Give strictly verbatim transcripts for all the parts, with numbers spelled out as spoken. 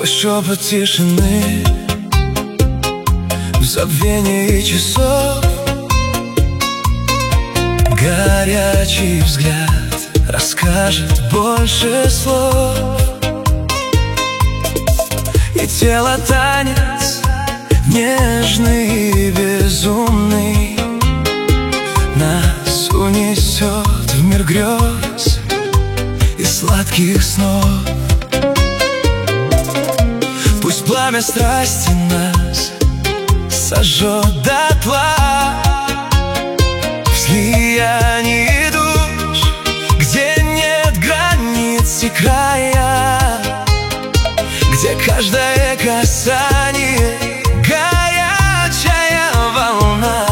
Сквозь шепот тишины, в забвении часов, горячий взгляд расскажет больше слов. И тело танец нежный и безумный нас унесет в мир грез и сладких снов. Пусть пламя страсти нас сожжет дотла, в слиянии душ, где нет границ и края, где каждое касание горячая волна,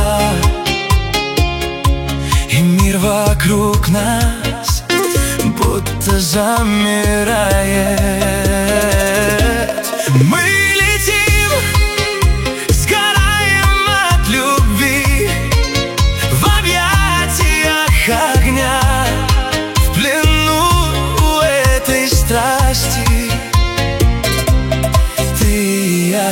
и мир вокруг нас будто замирает. Мы летим, сгораем от любви, в объятиях огня, в плену этой страсти. Ты и я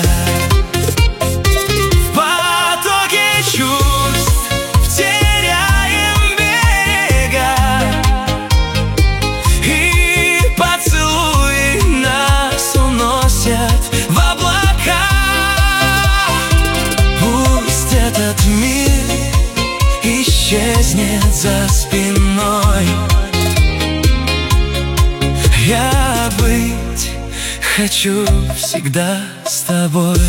в потоке чувств теряем берега, и поцелуи нас уносят в облака. Пусть этот мир исчезнет за спиной, я быть хочу всегда с тобой.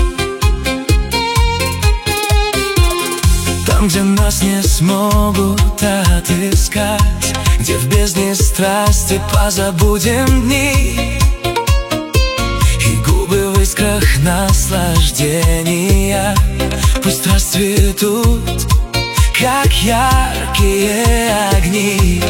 Там, где нас не смогут отыскать, где в бездне страсти позабудем дни, и губы в искрах наслаждения пусть расцветут, как яркие огни.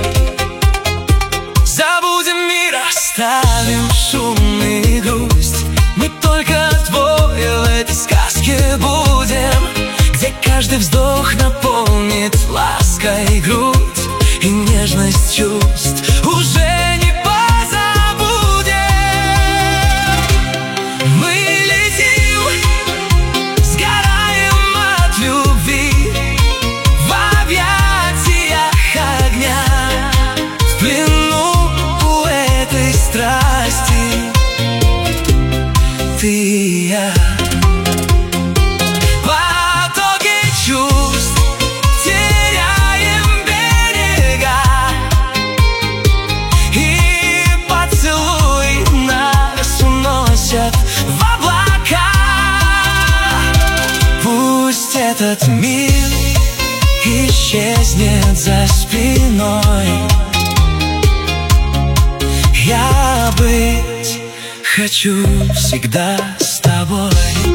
Забудем мир, оставим шум и грусть, мы только двое в этой сказке будем, где каждый вздох наполнит лаской грудь, и нежность чувств уже не позабудем. Мы летим, сгораем от любви, в объятиях огня, в плену этой страсти. Ты и я в потоке чувств теряем берега, и поцелуи нас уносят в облака. Пусть этот мир исчезнет за спиной, я быть хочу всегда с тобой.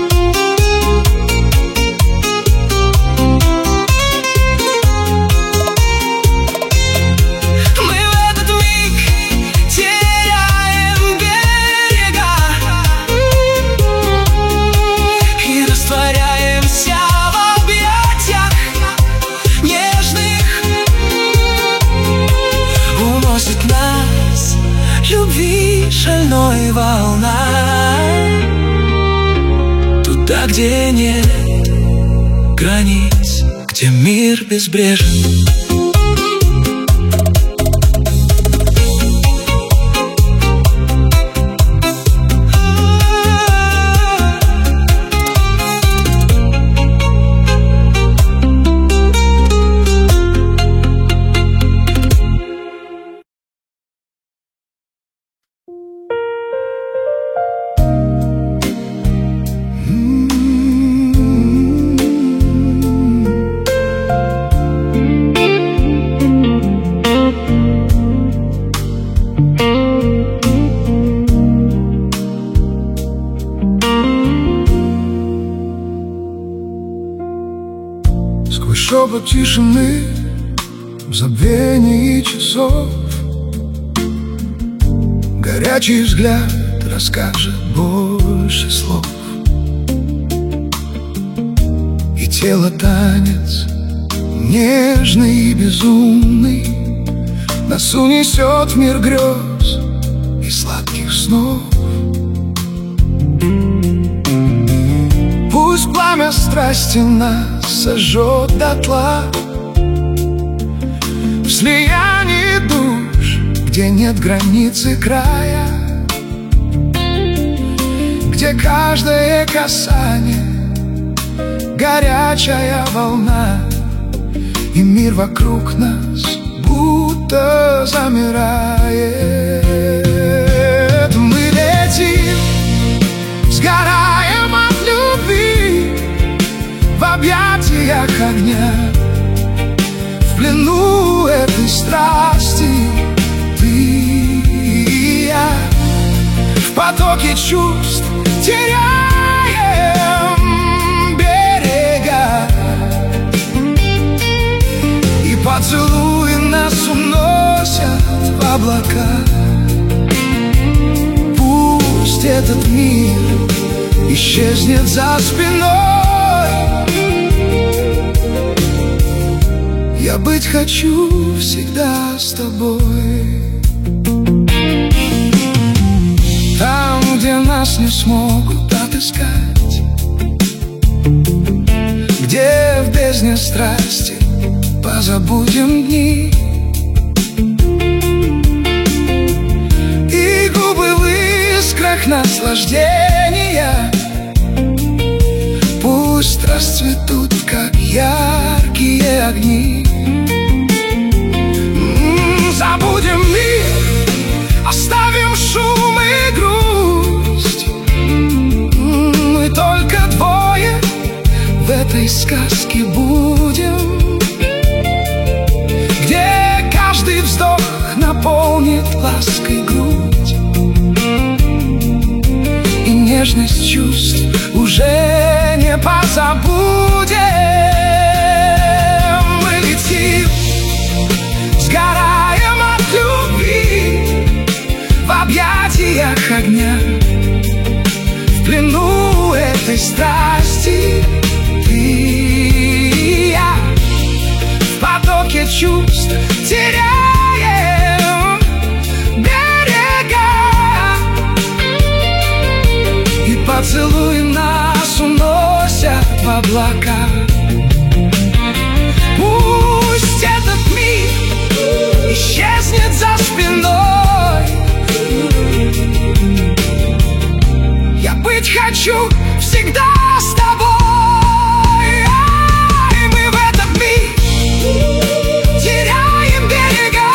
Мы в этот миг теряем берега и растворяемся в объятиях нежных. Уносит нас любви шальной волной, туда, где нет границ, где мир безбрежен. Шепот тишины, в забвении часов, горячий взгляд расскажет больше слов. И тело танец нежный и безумный нас унесет в мир грез и сладких снов. пламя страсти нас сожжет дотла. В слиянии душ, где нет границы края, где каждое касание горячая волна, и мир вокруг нас будто замирает. Мы летим, сгораем от любви в объятиях огня, в плену этой страсти ты и я. В потоке чувств теряем берега, и поцелуи нас уносят в облака. Пусть этот мир исчезнет за спиной, я быть хочу всегда с тобой. Там, где нас не смогут отыскать, где в бездне страсти позабудем дни, и губы в искрах наслаждения пусть расцветут, как яркие огни. Забудем мир, оставим шум и грусть. Мы только двое в этой сказке будем, где каждый вздох наполнит лаской грудь, и нежность чувств уже не позабудем. Мы летим, сгораем от любви в объятиях огня, в плену этой страсти ты и я. В потоке чувств теряем берега, и поцелуи нас уносят в облака. Пусть этот мир исчезнет за спиной, я быть хочу всегда с тобой. И мы в этот миг теряем берега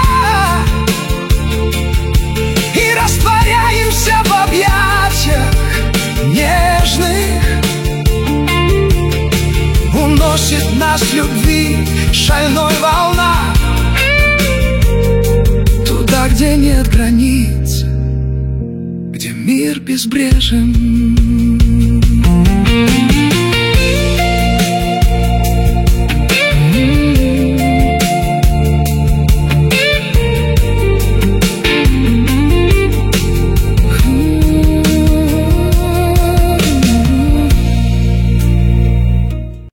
и растворяемся в объятиях нежных. Уносит нас любви шальной волна, туда, где нет границ, где мир безбрежен.